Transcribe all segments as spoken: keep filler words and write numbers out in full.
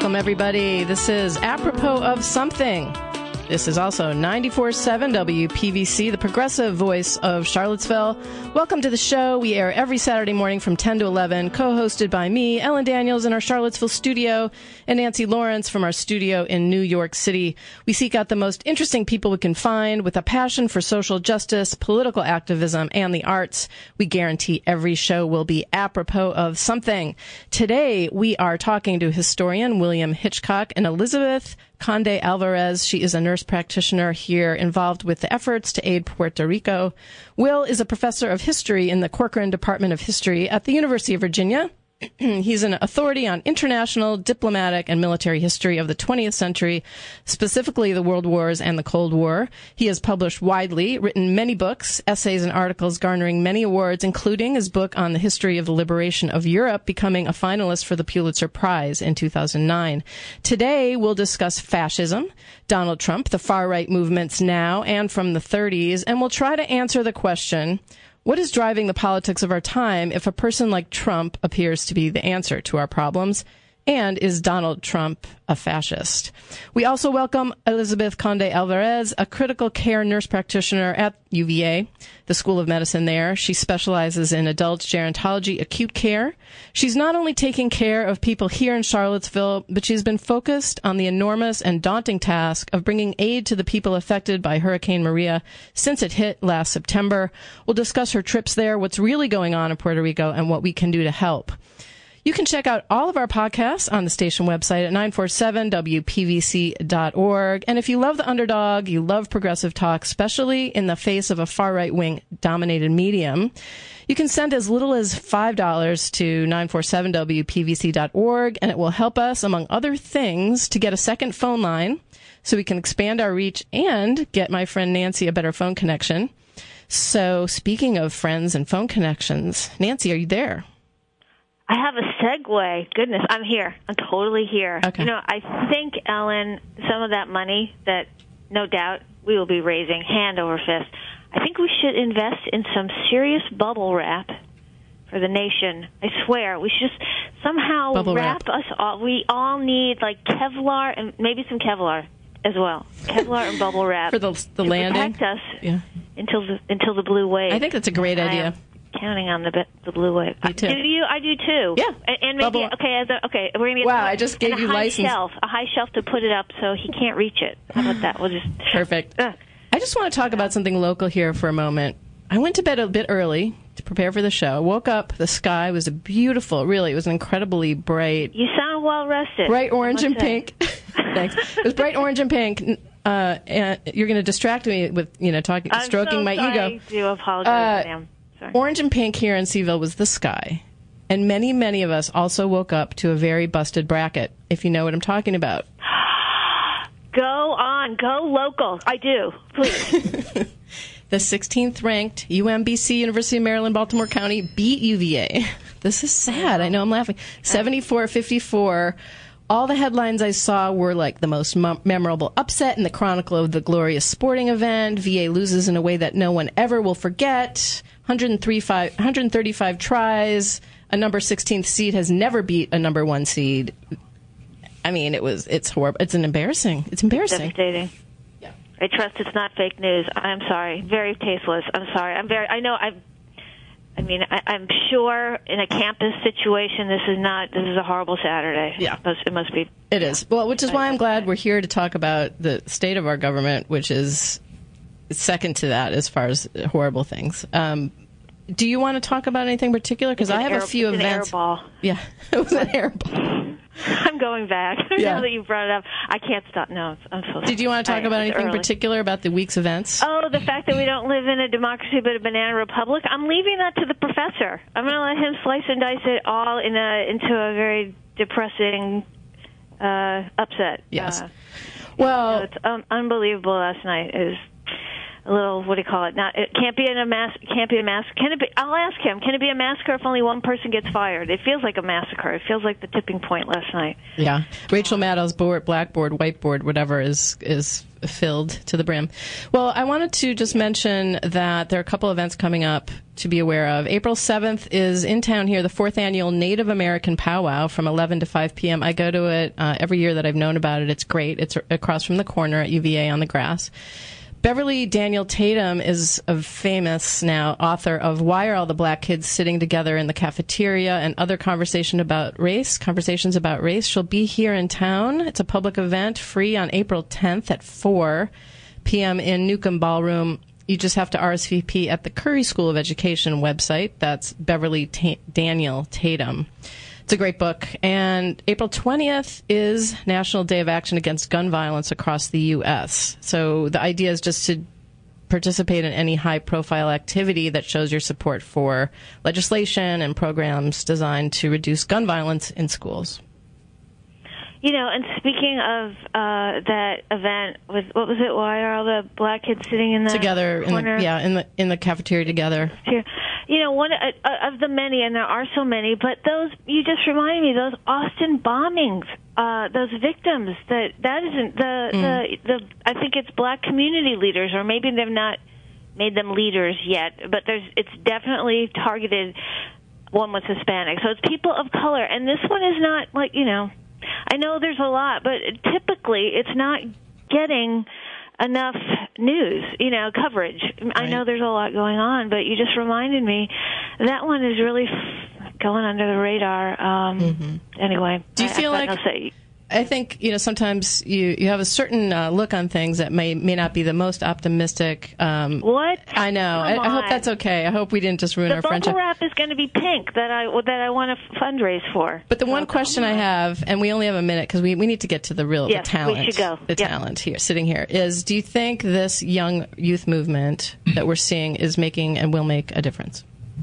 Welcome, everybody. This is Apropos of Something. This is also ninety-four point seven W P V C, the progressive voice of Charlottesville. Welcome to the show. We air every Saturday morning from ten to eleven, co-hosted by me, Ellen Daniels, in our Charlottesville studio, and Nancy Lawrence from our studio in New York City. We seek out the most interesting people we can find with a passion for social justice, political activism, and the arts. We guarantee every show will be apropos of something. Today, we are talking to historian William Hitchcock and Elizabeth Conde Alvarez. She is a nurse practitioner here involved with the efforts to aid Puerto Rico. Will is a professor of history in the Corcoran Department of History at the University of Virginia. He's an authority on international, diplomatic, and military history of the twentieth century, specifically the World Wars and the Cold War. He has published widely, written many books, essays, and articles garnering many awards, including his book on the history of the liberation of Europe, becoming a finalist for the Pulitzer Prize in two thousand nine. Today, we'll discuss fascism, Donald Trump, the far-right movements now and from the thirties, and we'll try to answer the question, what is driving the politics of our time if a person like Trump appears to be the answer to our problems? And is Donald Trump a fascist? We also welcome Elizabeth Conde Alvarez, a critical care nurse practitioner at U V A, the School of Medicine there. She specializes in adult gerontology acute care. She's not only taking care of people here in Charlottesville, but she's been focused on the enormous and daunting task of bringing aid to the people affected by Hurricane Maria since it hit last September. We'll discuss her trips there, what's really going on in Puerto Rico, and what we can do to help. You can check out all of our podcasts on the station website at nine four seven W P V C dot org. And if you love the underdog, you love progressive talk, especially in the face of a far-right wing dominated medium, you can send as little as five dollars to nine four seven W P V C dot org, and it will help us, among other things, to get a second phone line so we can expand our reach and get my friend Nancy a better phone connection. So speaking of friends and phone connections, Nancy, are you there? I have a segue. Goodness, I'm here. I'm totally here. Okay. You know, I think, Ellen, some of that money that no doubt we will be raising hand over fist, I think we should invest in some serious bubble wrap for the nation. I swear, we should just somehow bubble wrap, wrap us all. We all need, like, Kevlar and maybe some Kevlar as well. Kevlar and bubble wrap. For the, the to landing? protect us yeah. until the, until the blue wave. I think that's a great idea. Counting on the the blue wave. Me too. Do you? I do too. Yeah. And, and maybe Bubble. okay. As a, okay, we're gonna get. Wow, I just gave and a you high license. Shelf, a high shelf to put it up so he can't reach it. How about that? We'll just. Perfect. Uh, I just want to talk about something local here for a moment. I went to bed a bit early to prepare for the show. I woke up. The sky was beautiful. Really, it was incredibly bright. You sound well rested. Bright orange and say. pink. Thanks. It was bright orange and pink. Uh, and you're going to distract me with you know talking, I'm stroking so my sorry. ego. I do apologize, Uh, ma'am. Sorry. Orange and pink here in Seaville was the sky. And many, many of us also woke up to a very busted bracket, if you know what I'm talking about. Go on. Go local. I do. Please. The sixteenth ranked U M B C, University of Maryland, Baltimore County, beat U V A. This is sad. I know I'm laughing. seventy-four fifty-four. All the headlines I saw were like the most mem- memorable upset in the chronicle of the glorious sporting event. V A loses in a way that no one ever will forget. one hundred thirty-five tries. A number sixteenth seed has never beat a number one seed. I mean, it was, it's horrible. It's an embarrassing. It's embarrassing. Devastating. Yeah. I trust it's not fake news. I'm sorry. Very tasteless. I'm sorry. I'm very, I know I I mean, I, I'm sure in a campus situation, this is not, this is a horrible Saturday. Yeah. It must, it must be. It is. Well, which is why I'm glad we're here to talk about the state of our government, which is second to that as far as horrible things. Um, do you want to talk about anything particular? Because I have air, a few it's events. An air ball. Yeah, it was an air ball. I'm going back. Yeah. Now that you brought it up, I can't stop. No, I'm so sorry. Did you want to talk I, about anything early. particular about the week's events? Oh, the fact that we don't live in a democracy but a banana republic. I'm leaving that to the professor. I'm going to let him slice and dice it all in a, into a very depressing uh, upset. Yes. Uh, well, you know, it's um, unbelievable last night. Is a little, what do you call it? Not, it can't be in a mass. Can't be a mass. Can it be? I'll ask him. Can it be a massacre if only one person gets fired? It feels like a massacre. It feels like the tipping point last night. Yeah, Rachel Maddow's board, blackboard, whiteboard, whatever is is filled to the brim. Well, I wanted to just mention that there are a couple events coming up to be aware of. April seventh is in town here, the fourth annual Native American Powwow from eleven to five p.m. I go to it uh, every year that I've known about it. It's great. It's across from the corner at U V A on the grass. Beverly Daniel Tatum is a famous now author of Why Are All the Black Kids Sitting Together in the Cafeteria and Other Conversation About Race, Conversations About Race. She'll be here in town. It's a public event, free on April tenth at four p.m. in Newcomb Ballroom. You just have to R S V P at the Curry School of Education website. That's Beverly Ta- Daniel Tatum. It's a great book. And April twentieth is National Day of Action Against Gun Violence across the U S. So the idea is just to participate in any high-profile activity that shows your support for legislation and programs designed to reduce gun violence in schools. You know, and speaking of uh, that event, with what was it? Why are all the black kids sitting in the together? corner? In the, yeah, in the in the cafeteria together. You know, one uh, of the many, and there are so many, but those you just reminded me. Those Austin bombings, uh, those victims. That that isn't the, mm. the the. I think it's black community leaders, or maybe they've not made them leaders yet. But there's it's definitely targeted. One was Hispanic, so it's people of color, and this one is not like you know. I know there's a lot, but typically it's not getting enough news, you know, coverage. Right. I know there's a lot going on, but you just reminded me that one is really going under the radar. Um, mm-hmm. Anyway, do you I, feel I like? Say, I think, you know, sometimes you, you have a certain uh, look on things that may may not be the most optimistic. Um, what? I know. I, I hope that's okay. I hope we didn't just ruin the our friendship. The bubble wrap is going to be pink that I that I want to fundraise for. But the one oh, question I have, and we only have a minute because we, we need to get to the real yes, the talent. we should go. The yep. talent here, sitting here, is do you think this young youth movement that we're seeing is making and will make a difference?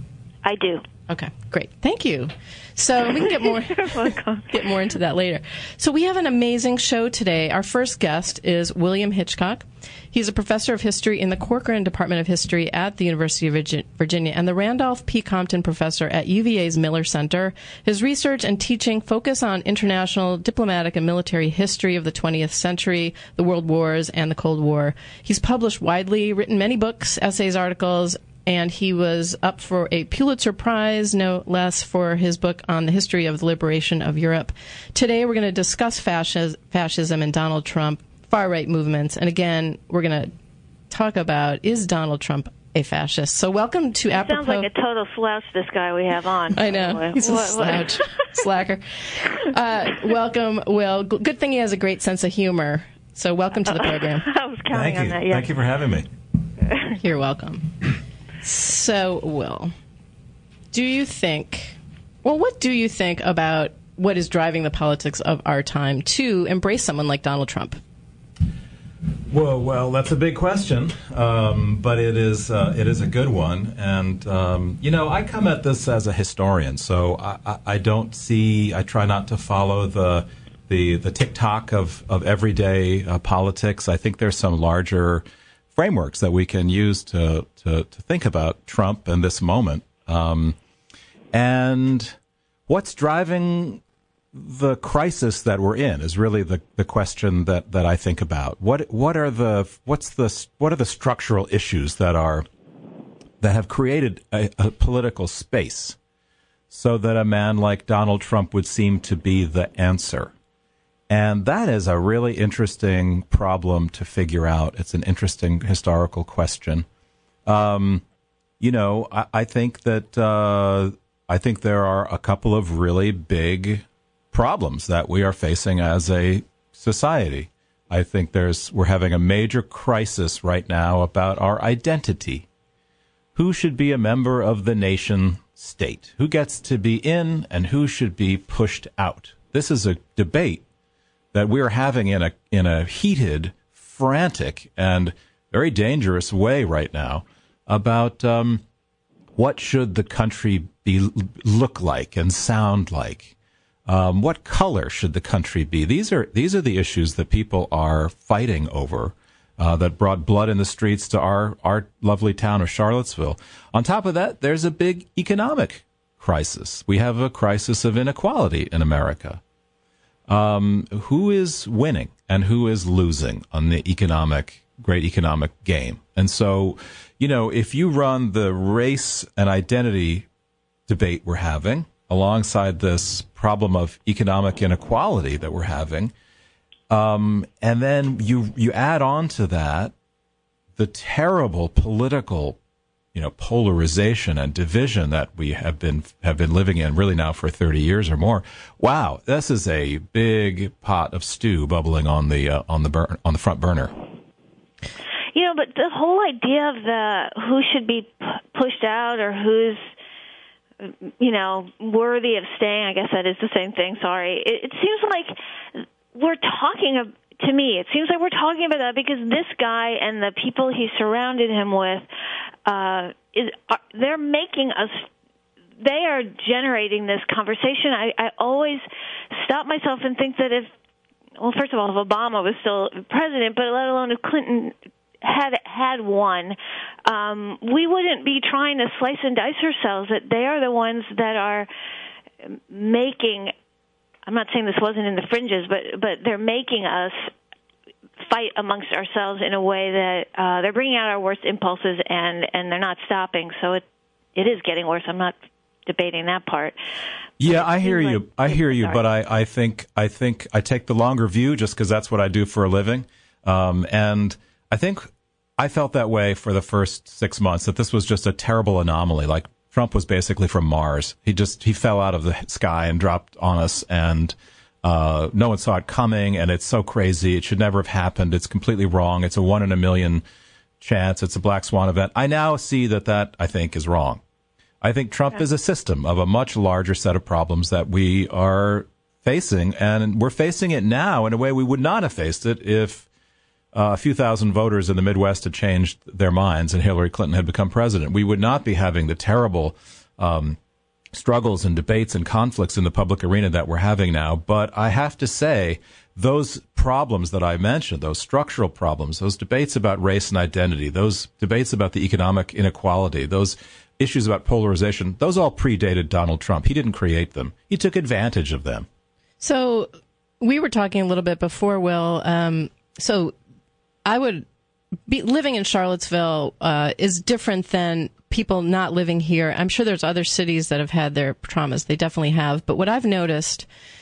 I do. Okay, great. Thank you. So we can get more get more into that later. So we have an amazing show today. Our first guest is William Hitchcock. He's a professor of history in the Corcoran Department of History at the University of Virginia and the Randolph P. Compton Professor at U V A's Miller Center. His research and teaching focus on international diplomatic and military history of the twentieth century, the World Wars, and the Cold War. He's published widely, written many books, essays, articles, and he was up for a Pulitzer Prize, no less, for his book on the history of the liberation of Europe. Today we're going to discuss fascis- fascism and Donald Trump, far-right movements, and again, we're going to talk about, is Donald Trump a fascist? So welcome to Apropos. Sounds like a total slouch, this guy we have on. I know. He's a what, slouch. What? Slacker. Uh, welcome, Will. Good thing he has a great sense of humor. So welcome to the program. I was counting Thank on you. that, yeah. Thank you for having me. You're welcome. So, Will, do you think, well, what do you think about what is driving the politics of our time to embrace someone like Donald Trump? Well, well, that's a big question, um, but it is uh, it is a good one. And, um, you know, I come at this as a historian, so I, I, I don't see, I try not to follow the the, the tick-tock of, of everyday uh, politics. I think there's some larger frameworks that we can use to, to, to think about Trump in this moment. Um, and what's driving the crisis that we're in is really the, the question that, that I think about. What what are the what's the what are the structural issues that are that have created a, a political space so that a man like Donald Trump would seem to be the answer? And that is a really interesting problem to figure out. It's an interesting historical question. Um, you know, I, I think that uh, I think there are a couple of really big problems that we are facing as a society. I think there's we're having a major crisis right now about our identity. Who should be a member of the nation state? Who gets to be in and who should be pushed out? This is a debate that we're having in a in a heated, frantic, and very dangerous way right now about um, what should the country be look like and sound like. Um, what color should the country be? These are these are the issues that people are fighting over. uh, that brought blood in the streets to our, our lovely town of Charlottesville. On top of that, there's a big economic crisis. We have a crisis of inequality in America. Um, who is winning and who is losing on the economic, great economic game? And so, you know, if you run the race and identity debate we're having alongside this problem of economic inequality that we're having, um, and then you you add on to that the terrible political, you know, polarization and division that we have been have been living in really now for thirty years or more. Wow, this is a big pot of stew bubbling on the uh, on the burn, on the front burner. You know, but the whole idea of the who should be p- pushed out or who's, you know, worthy of staying, I guess that is the same thing, sorry. It, it seems like we're talking, of, to me, it seems like we're talking about that because this guy and the people he surrounded him with, uh, is are, they're making us, they are generating this conversation. I, I always stop myself and think that if, well, first of all, if Obama was still president, but let alone if Clinton had had won, um, we wouldn't be trying to slice and dice ourselves. That they are the ones that are making, I'm not saying this wasn't in the fringes, but but they're making us fight amongst ourselves in a way that uh, they're bringing out our worst impulses, and, and they're not stopping. So it it is getting worse. I'm not debating that part. Yeah, I hear like, you. I hear you, sorry. but I, I think I think I take the longer view just because that's what I do for a living. Um, and I think I felt that way for the first six months, that this was just a terrible anomaly. Like Trump was basically from Mars. He just he fell out of the sky and dropped on us, and uh, no one saw it coming. And it's so crazy. It should never have happened. It's completely wrong. It's a one in a million chance. It's a black swan event. I now see that that, I think, is wrong. I think Trump yeah. is a system of a much larger set of problems that we are facing, and we're facing it now in a way we would not have faced it if uh, a few thousand voters in the Midwest had changed their minds and Hillary Clinton had become president. We would not be having the terrible um, struggles and debates and conflicts in the public arena that we're having now. But I have to say, those problems that I mentioned, those structural problems, those debates about race and identity, those debates about the economic inequality, those issues about polarization, those all predated Donald Trump. He didn't create them. He took advantage of them. So we were talking a little bit before, Will. Um, so I would be living in Charlottesville uh, is different than people not living here. I'm sure there's other cities that have had their traumas. They definitely have. But what I've noticed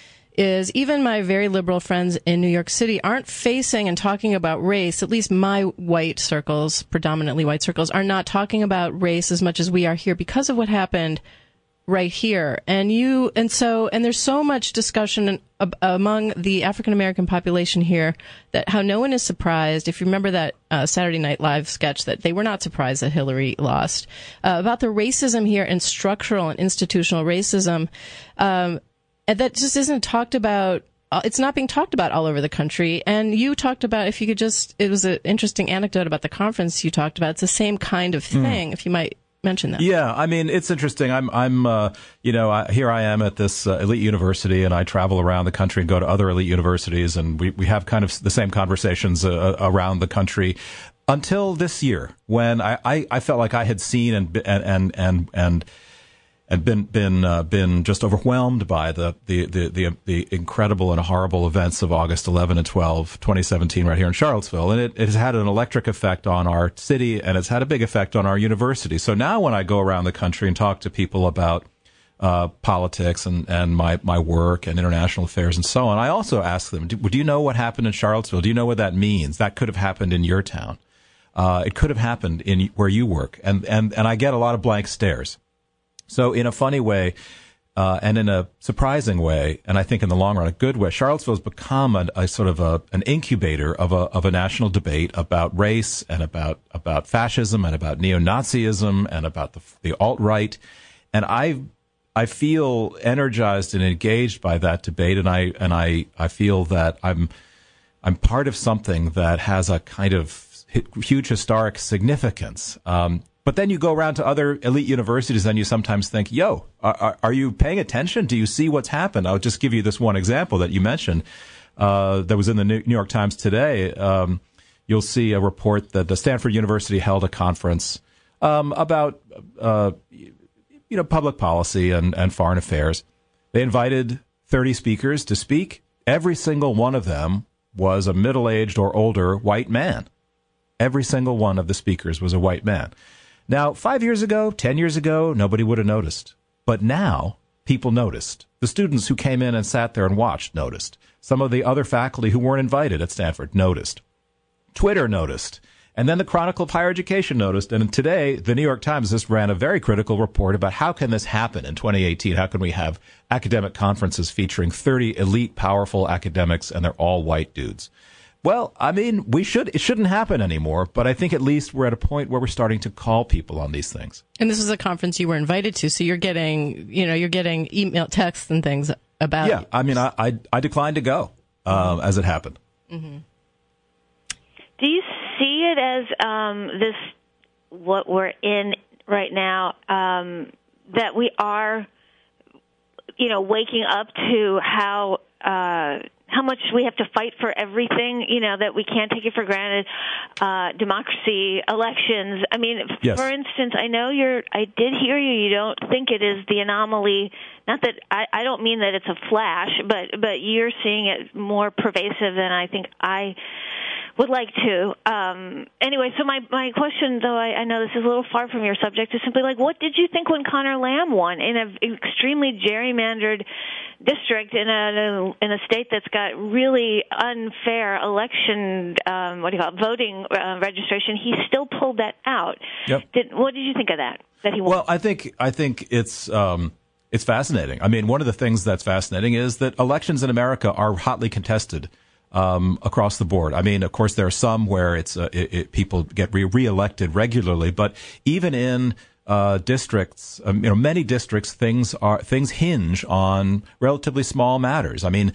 is even my very liberal friends in New York City aren't facing and talking about race. At least my white circles, predominantly white circles, are not talking about race as much as we are here because of what happened right here. And you, and so, and there's so much discussion ab- among the African American population here that how no one is surprised. If you remember that uh, Saturday Night Live sketch, that they were not surprised that Hillary lost, uh, about the racism here and structural and institutional racism. Um, And that just isn't talked about. It's not being talked about all over the country. And you talked about, if you could just, it was an interesting anecdote about the conference you talked about. It's the same kind of thing, mm. if you might mention that. Yeah, I mean, it's interesting. I'm, I'm, uh, you know, I, here I am at this uh, elite university, and I travel around the country and go to other elite universities, and we, we have kind of the same conversations uh, around the country. Until this year, when I, I, I felt like I had seen and and and and, and and been been uh, been just overwhelmed by the, the, the, the, the incredible and horrible events of August eleventh and twelfth, twenty seventeen, right here in Charlottesville. And it, it has had an electric effect on our city, and it's had a big effect on our university. So now when I go around the country and talk to people about uh, politics and, and my, my work and international affairs and so on, I also ask them, do, do you know what happened in Charlottesville? Do you know what that means? That could have happened in your town. Uh, it could have happened in where you work. And, and, and I get a lot of blank stares. So in a funny way, uh, and in a surprising way, and I think in the long run a good way, Charlottesville has become a, a sort of a, an incubator of a of a national debate about race and about about fascism and about neo-Nazism and about the the alt-right. And I I feel energized and engaged by that debate, and I and I I feel that I'm I'm part of something that has a kind of huge historic significance. Um, But then you go around to other elite universities and you sometimes think, yo, are, are you paying attention? Do you see what's happened? I'll just give you this one example that you mentioned uh, that was in the New York Times today. Um, you'll see a report that the Stanford University held a conference um, about uh, you know public policy and, and foreign affairs. They invited thirty speakers to speak. Every single one of them was a middle-aged or older white man. Every single one of the speakers was a white man. Now, five years ago, ten years ago, nobody would have noticed. But now, people noticed. The students who came in and sat there and watched noticed. Some of the other faculty who weren't invited at Stanford noticed. Twitter noticed. And then the Chronicle of Higher Education noticed. And today, the New York Times just ran a very critical report about how can this happen in twenty eighteen? How can we have academic conferences featuring thirty elite, powerful academics, and they're all white dudes? Well, I mean, we should it shouldn't happen anymore, but I think at least we're at a point where we're starting to call people on these things. And this is a conference you were invited to, so you're getting, you know, you're getting email, texts, and things about. Yeah, it. I mean, I I, I declined to go um, as it happened. Mm-hmm. Do you see it as um, this, what we're in right now, um, that we are, you know, waking up to how uh, how much we have to fight for everything, you know, that we can't take it for granted, uh, democracy, elections. I mean, yes. For instance, I know you're, I did hear you, you don't think it is the anomaly, not that, I, I don't mean that it's a flash, but, but you're seeing it more pervasive than I think I would like to. Um, anyway, so my, my question, though, I, I know this is a little far from your subject, is simply like, what did you think when Connor Lamb won in an extremely gerrymandered district in a in a state that's got really unfair election, um, what do you call it, voting uh, registration? He still pulled that out. Yep. Did, what did you think of that? That he won? Well, I think I think it's um, it's fascinating. I mean, one of the things that's fascinating is that elections in America are hotly contested. Um, across the board. I mean, of course, there are some where it's uh, it, it, people get re- reelected regularly, but even in uh, districts, um, you know, many districts, things are things hinge on relatively small matters. I mean,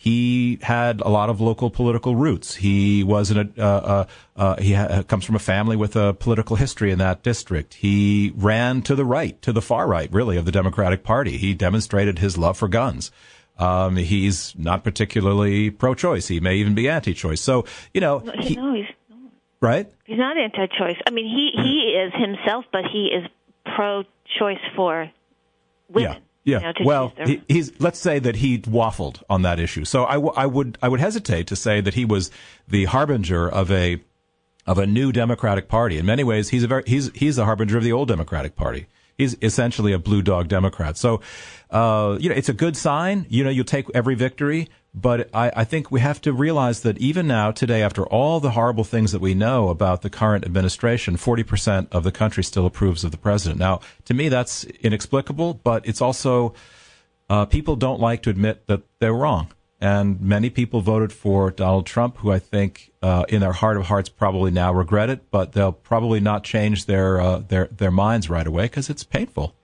he had a lot of local political roots. He was in a uh, uh, uh, he ha- comes from a family with a political history in that district. He ran to the right, to the far right, really, of the Democratic Party. He demonstrated his love for guns. Um, he's not particularly pro-choice. He may even be anti-choice. So, you know, he, no, he's right? He's not anti-choice. I mean, he, he is himself, but he is pro-choice for women. Yeah, yeah. You know, to well, their... he, he's. Let's say that he waffled on that issue. So I, w- I would I would hesitate to say that he was the harbinger of a of a new Democratic Party. In many ways, he's a very he's he's the harbinger of the old Democratic Party. He's essentially a blue dog Democrat. So, uh, you know, it's a good sign. You know, you'll take every victory. But I, I think we have to realize that even now, today, after all the horrible things that we know about the current administration, forty percent of the country still approves of the president. Now, to me, that's inexplicable, but it's also uh, people don't like to admit that they're wrong. And many people voted for Donald Trump, who I think uh, in their heart of hearts probably now regret it, but they'll probably not change their uh, their their minds right away because it's painful.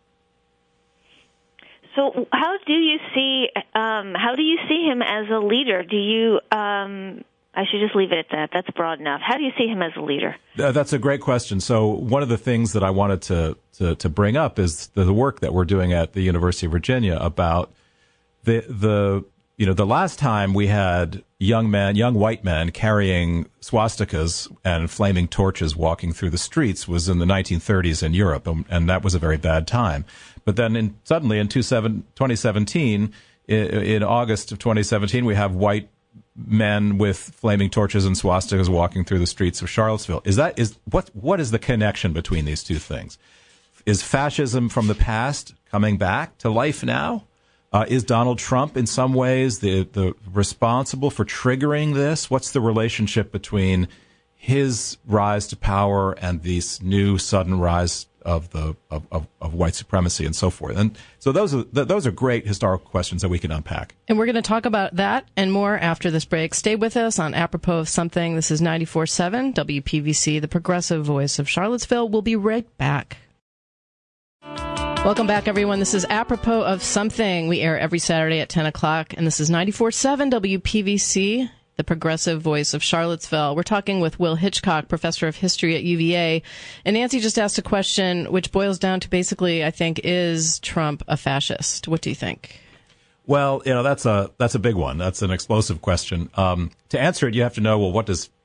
So, how do you see um, how do you see him as a leader? Do you? Um, I should just leave it at that. That's broad enough. How do you see him as a leader? Uh, that's a great question. So, one of the things that I wanted to to, to bring up is the, the work that we're doing at the University of Virginia about the the. You know, the last time we had young men, young white men carrying swastikas and flaming torches walking through the streets was in the nineteen thirties in Europe, and, and that was a very bad time. But then in, suddenly in twenty seventeen, in, in August of twenty seventeen, we have white men with flaming torches and swastikas walking through the streets of Charlottesville. Is that is what what is the connection between these two things? Is fascism from the past coming back to life now? Uh, is Donald Trump in some ways the, the responsible for triggering this? What's the relationship between his rise to power and this new sudden rise of the of, of, of white supremacy and so forth? And so those are those are great historical questions that we can unpack. And we're going to talk about that and more after this break. Stay with us on Apropos of Something. This is ninety-four point seven W P V C, the progressive voice of Charlottesville. We'll be right back. Welcome back, everyone. This is Apropos of Something. We air every Saturday at ten o'clock, and this is ninety-four point seven W P V C, the progressive voice of Charlottesville. We're talking with Will Hitchcock, professor of history at U V A. And Nancy just asked a question which boils down to basically, I think, is Trump a fascist? What do you think? Well, you know, that's a that's a big one. That's an explosive question. Um, to answer it, you have to know, well, what does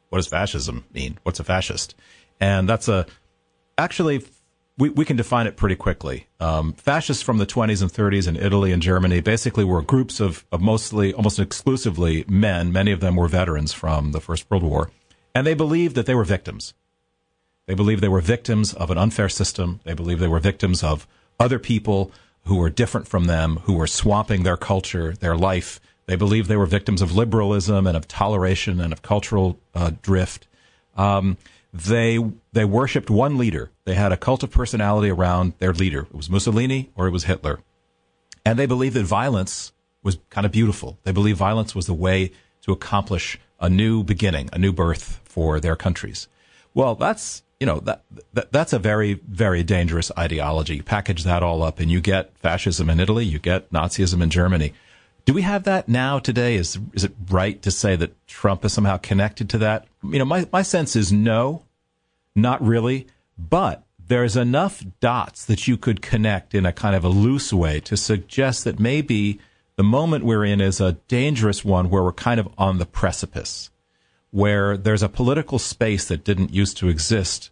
what does fascism mean? What's a fascist? And that's a, actually, we, we can define it pretty quickly. Um, fascists from the twenties and thirties in Italy and Germany basically were groups of, of mostly, almost exclusively men. Many of them were veterans from the First World War. And they believed that they were victims. They believed they were victims of an unfair system. They believed they were victims of other people who were different from them, who were swamping their culture, their life. They believed they were victims of liberalism and of toleration and of cultural uh, drift. Um, they they worshipped one leader. They had a cult of personality around their leader. It was Mussolini or it was Hitler. And they believed that violence was kind of beautiful. They believed violence was the way to accomplish a new beginning, a new birth for their countries. Well, that's, you know, that, that that's a very, very dangerous ideology. Package that all up and you get fascism in Italy, you get Nazism in Germany. Do we have that now today? Is is it right to say that Trump is somehow connected to that? You know, my, my sense is no, not really. But there's enough dots that you could connect in a kind of a loose way to suggest that maybe the moment we're in is a dangerous one where we're kind of on the precipice, where there's a political space that didn't used to exist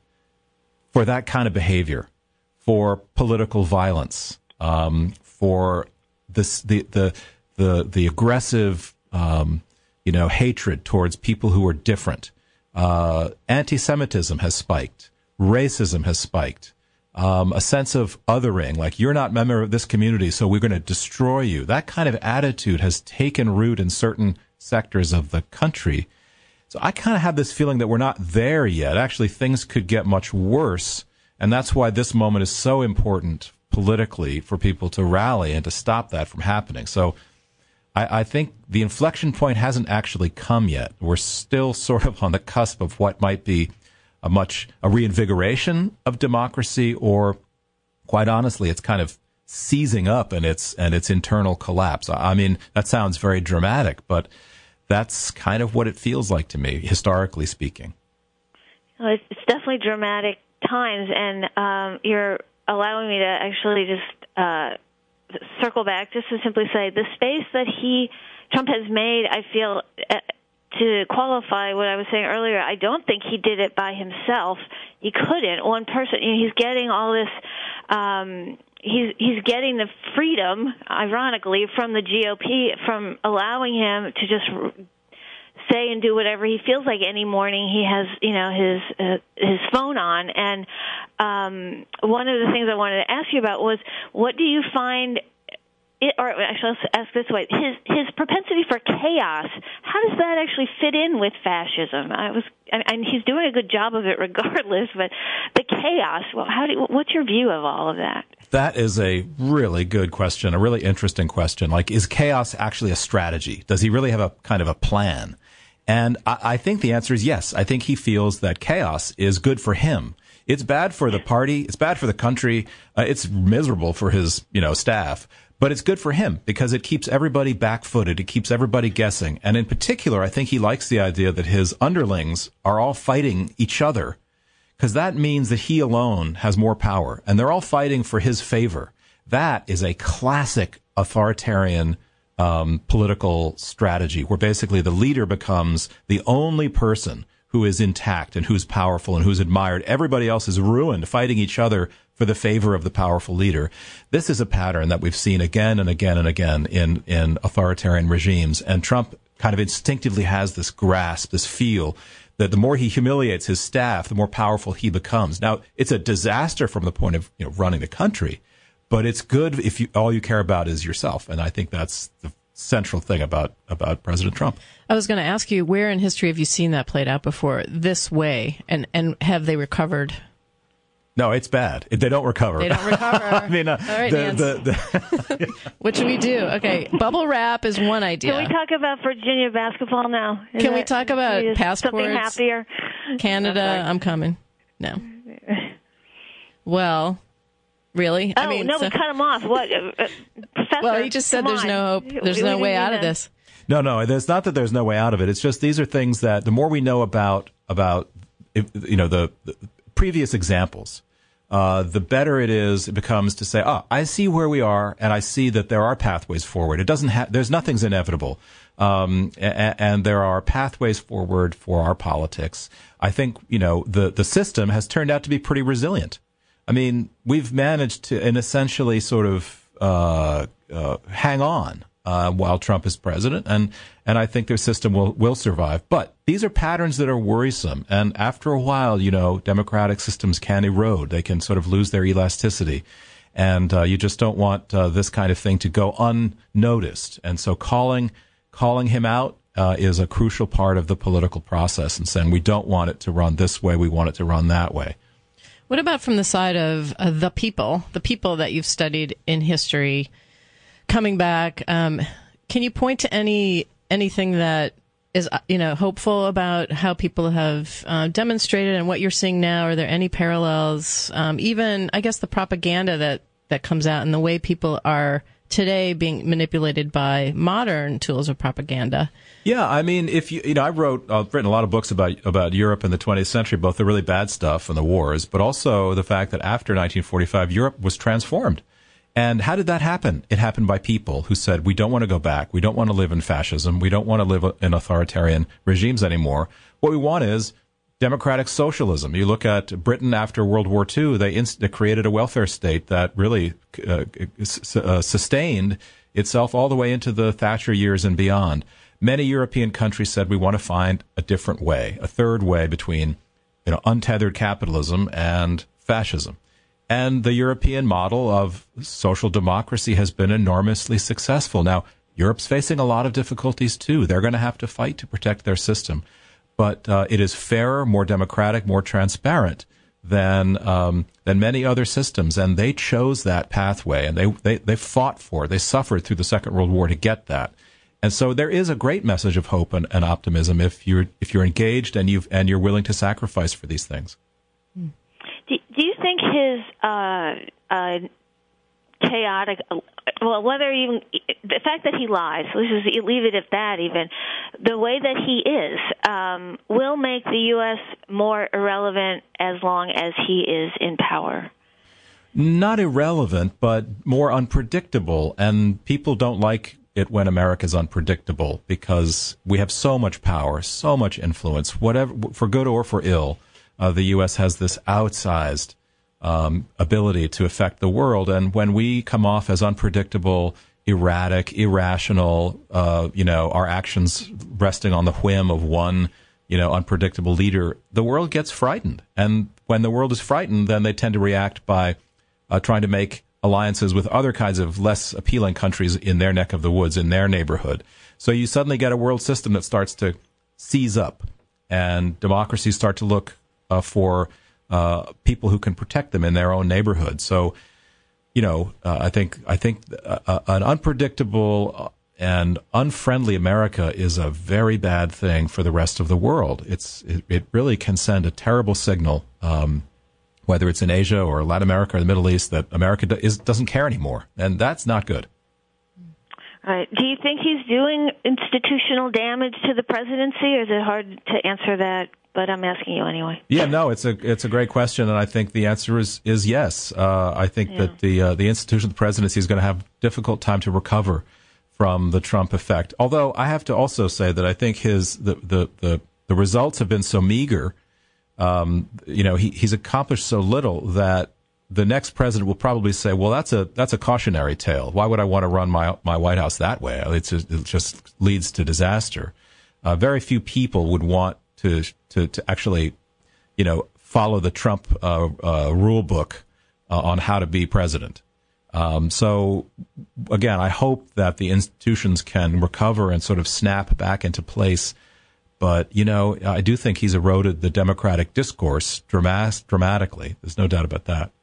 for that kind of behavior, for political violence, um, for this, the, the, the, the aggressive, um, you know, hatred towards people who are different. Uh, anti-Semitism has spiked. Racism has spiked. Um, a sense of othering, like you're not a member of this community, so we're going to destroy you. That kind of attitude has taken root in certain sectors of the country. So I kind of have this feeling that we're not there yet. Actually, things could get much worse, and that's why this moment is so important politically for people to rally and to stop that from happening. So I, I think the inflection point hasn't actually come yet. We're still sort of on the cusp of what might be a much a reinvigoration of democracy, or quite honestly, it's kind of seizing up and its and its internal collapse. I mean, that sounds very dramatic, but that's kind of what it feels like to me, historically speaking. Well, it's definitely dramatic times, and um, you're allowing me to actually just uh, circle back, just to simply say the space that he Trump has made, I feel. Uh, To qualify what I was saying earlier, I don't think he did it by himself. He couldn't. One person, you know, he's getting all this. Um, he's he's getting the freedom, ironically, from the G O P, from allowing him to just say and do whatever he feels like any morning. He has, you know, his uh, his phone on, and um, one of the things I wanted to ask you about was, what do you find? It, or actually, let's ask this way: his his propensity for chaos. How does that actually fit in with fascism? I was, and he's doing a good job of it, regardless. But the chaos. Well, how do? What's your view of all of that? That is a really good question, a really interesting question. Like, is chaos actually a strategy? Does he really have a kind of a plan? And I, I think the answer is yes. I think he feels that chaos is good for him. It's bad for the party. It's bad for the country. Uh, it's miserable for his, you know, staff. But it's good for him because it keeps everybody back-footed. It keeps everybody guessing. And in particular, I think he likes the idea that his underlings are all fighting each other, because that means that he alone has more power, and they're all fighting for his favor. That is a classic authoritarian um, political strategy, where basically the leader becomes the only person who is intact and who's powerful and who's admired. Everybody else is ruined, fighting each other for the favor of the powerful leader. This is a pattern that we've seen again and again and again in, in authoritarian regimes. And Trump kind of instinctively has this grasp, this feel that the more he humiliates his staff, the more powerful he becomes. Now, it's a disaster from the point of, you know, running the country, but it's good if you, all you care about is yourself. And I think that's the central thing about, about President Trump. I was going to ask you, where in history have you seen that played out before this way? And, and have they recovered? No, it's bad. They don't recover. They don't recover. I mean, uh, all right, the, Nance. the, the what should we do? Okay, bubble wrap is one idea. Can we talk about Virginia basketball now? Is Can we that, talk about passports? Something happier? Canada, I'm coming. No. Well, really? Oh, I mean, no, so, we cut him off. What, uh, Professor? Well, he just said there's on. no hope. There's We no didn't way mean out of that. this. No, no, it's not that there's no way out of it. It's just these are things that the more we know about about you know the, the previous examples uh, the better it is, it becomes to say, oh, I see where we are, and I see that there are pathways forward. It doesn't have, there's nothing's inevitable. Um, and, and there are pathways forward for our politics. I think, you know, the, the system has turned out to be pretty resilient. I mean, we've managed to, and essentially sort of, uh, uh, hang on, uh, while Trump is president. And, and I think their system will, will survive. But these are patterns that are worrisome. And after a while, you know, democratic systems can erode. They can sort of lose their elasticity. And, uh, you just don't want, uh, this kind of thing to go unnoticed. And so calling, calling him out, uh, is a crucial part of the political process and saying we don't want it to run this way. We want it to run that way. What about from the side of uh, the people, the people that you've studied in history coming back? Um, can you point to any anything that is, you know, hopeful about how people have uh, demonstrated and what you're seeing now? Are there any parallels? Um, even, I guess, the propaganda that, that comes out and the way people are today being manipulated by modern tools of propaganda. Yeah, I mean, if you, you know, I wrote, I've written a lot of books about about Europe in the twentieth century, both the really bad stuff and the wars, but also the fact that after nineteen forty-five, Europe was transformed. And how did that happen? It happened by people who said, we don't want to go back. We don't want to live in fascism. We don't want to live in authoritarian regimes anymore. What we want is democratic socialism. You look at Britain after World War Two, they, inst- they created a welfare state that really uh, uh, sustained itself all the way into the Thatcher years and beyond. Many European countries said we want to find a different way, a third way between, you know, untethered capitalism and fascism. And the European model of social democracy has been enormously successful. Now, Europe's facing a lot of difficulties too. They're going to have to fight to protect their system. But uh, it is fairer, more democratic, more transparent than um, than many other systems, and they chose that pathway, and they, they they fought for it. They suffered through the Second World War to get that, and so there is a great message of hope and, and optimism if you're if you're engaged and you and you're willing to sacrifice for these things. Do, do you think his uh, uh, chaotic, well, whether even the fact that he lies, let's just leave it at that, even the way that he is, um, will make the U S more irrelevant as long as he is in power? Not irrelevant, but more unpredictable. And people don't like it when America's unpredictable because we have so much power, so much influence, whatever, for good or for ill. Uh, the U S has this outsized um, ability to affect the world. And when we come off as unpredictable, erratic, irrational, uh, you know, our actions resting on the whim of one, you know, unpredictable leader, the world gets frightened. And when the world is frightened, then they tend to react by uh, trying to make alliances with other kinds of less appealing countries in their neck of the woods, in their neighborhood. So you suddenly get a world system that starts to seize up, and democracies start to look uh, for uh, people who can protect them in their own neighborhood. So, you know, uh, I think I think uh, an unpredictable and unfriendly America is a very bad thing for the rest of the world. It's it, it really can send a terrible signal, um, whether it's in Asia or Latin America or the Middle East, that America do, is, doesn't care anymore, and that's not good. All right. Do you think he's doing institutional damage to the presidency, or is it hard to answer that? But I'm asking you anyway. Yeah, no, it's a it's a great question, and I think the answer is is yes. Uh, I think yeah. that the uh, the institution of the presidency is going to have a difficult time to recover from the Trump effect. Although I have to also say that I think his the the the, the results have been so meager. Um, you know, he he's accomplished so little that the next president will probably say, "Well, that's a that's a cautionary tale. Why would I want to run my my White House that way? It's just, it just leads to disaster." Uh, very few people would want to to to actually, you know, follow the Trump uh, uh, rule book uh, on how to be president. Um, so, again, I hope that the institutions can recover and sort of snap back into place. But, you know, I do think he's eroded the democratic discourse dramas- dramatically. There's no doubt about that.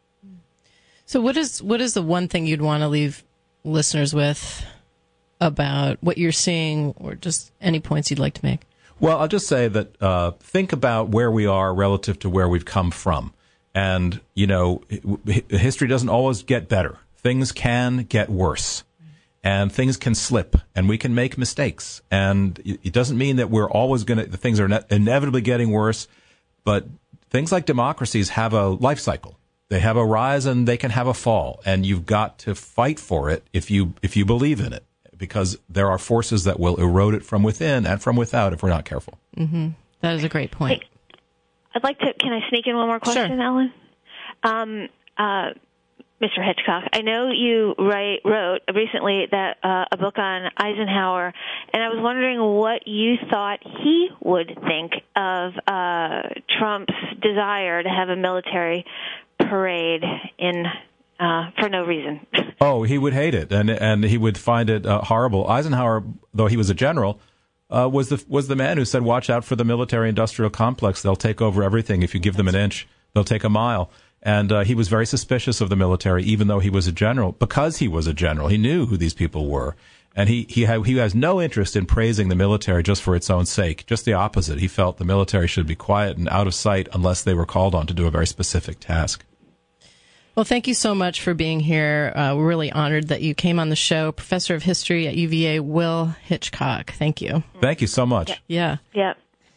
So what is what is the one thing you'd want to leave listeners with about what you're seeing, or just any points you'd like to make? Well, I'll just say that uh, think about where we are relative to where we've come from. And, you know, history doesn't always get better. Things can get worse. And things can slip, and we can make mistakes. And it doesn't mean that we're always going to, things are inevitably getting worse, but things like democracies have a life cycle. They have a rise and they can have a fall, and you've got to fight for it if you if you believe in it, because there are forces that will erode it from within and from without if we're not careful. Mm-hmm. That is a great point. Hey, I'd like to, can I sneak in one more question, sure. Ellen? Um, uh, Mister Hitchcock, I know you write, wrote recently that uh, a book on Eisenhower, and I was wondering what you thought he would think of uh, Trump's desire to have a military parade in uh, for no reason. Oh, he would hate it, and and he would find it uh, horrible. Eisenhower, though he was a general, uh, was the was the man who said, "Watch out for the military-industrial complex. They'll take over everything. If you give them an inch, they'll take a mile." And uh, he was very suspicious of the military, even though he was a general, because he was a general. He knew who these people were. And he he, ha- he has no interest in praising the military just for its own sake. Just the opposite. He felt the military should be quiet and out of sight unless they were called on to do a very specific task. Well, thank you so much for being here. Uh, we're really honored that you came on the show. Professor of History at U V A, Will Hitchcock. Thank you. Thank you so much. Yeah. Yep.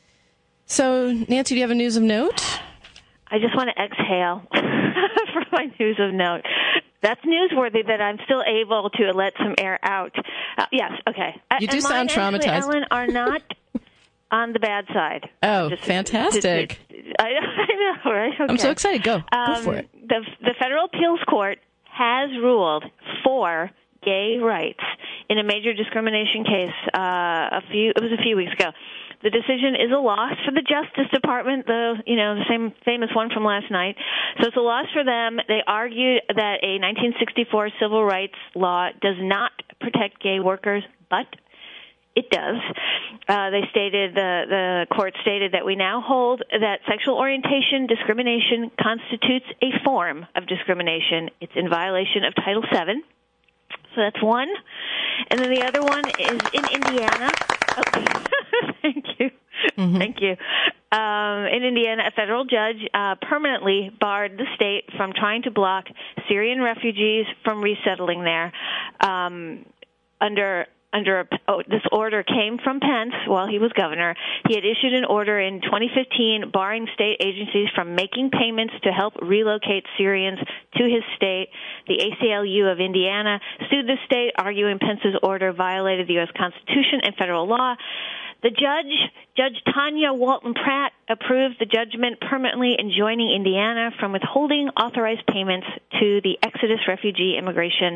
So, Nancy, do you have a news of note? I just want to exhale for my news of note. That's newsworthy that I'm still able to let some air out. Uh, yes, okay. You do and sound mine, traumatized. Actually, Ellen, are not on the bad side. Oh, Just, fantastic. I, I know, right? Okay. I'm so excited. Go. Um, Go for it. The, the Federal Appeals Court has ruled for gay rights in a major discrimination case uh, a few it was a few weeks ago. The decision is a loss for the Justice Department, the you know the same famous one from last night. So it's a loss for them. They argued that a nineteen sixty-four civil rights law does not protect gay workers, but it does. Uh, they stated the the court stated that we now hold that sexual orientation discrimination constitutes a form of discrimination. It's in violation of Title seven. So that's one. And then the other one is in Indiana. Oh, thank you. Mm-hmm. Thank you. Um, in Indiana, a federal judge uh, permanently barred the state from trying to block Syrian refugees from resettling there. Um, under under a, oh, this order came from Pence while he was governor. He had issued an order in twenty fifteen barring state agencies from making payments to help relocate Syrians to his state. The A C L U of Indiana sued the state, arguing Pence's order violated the U S Constitution and federal law. The judge, Judge Tanya Walton Pratt, approved the judgment permanently enjoining Indiana from withholding authorized payments to the Exodus Refugee Immigration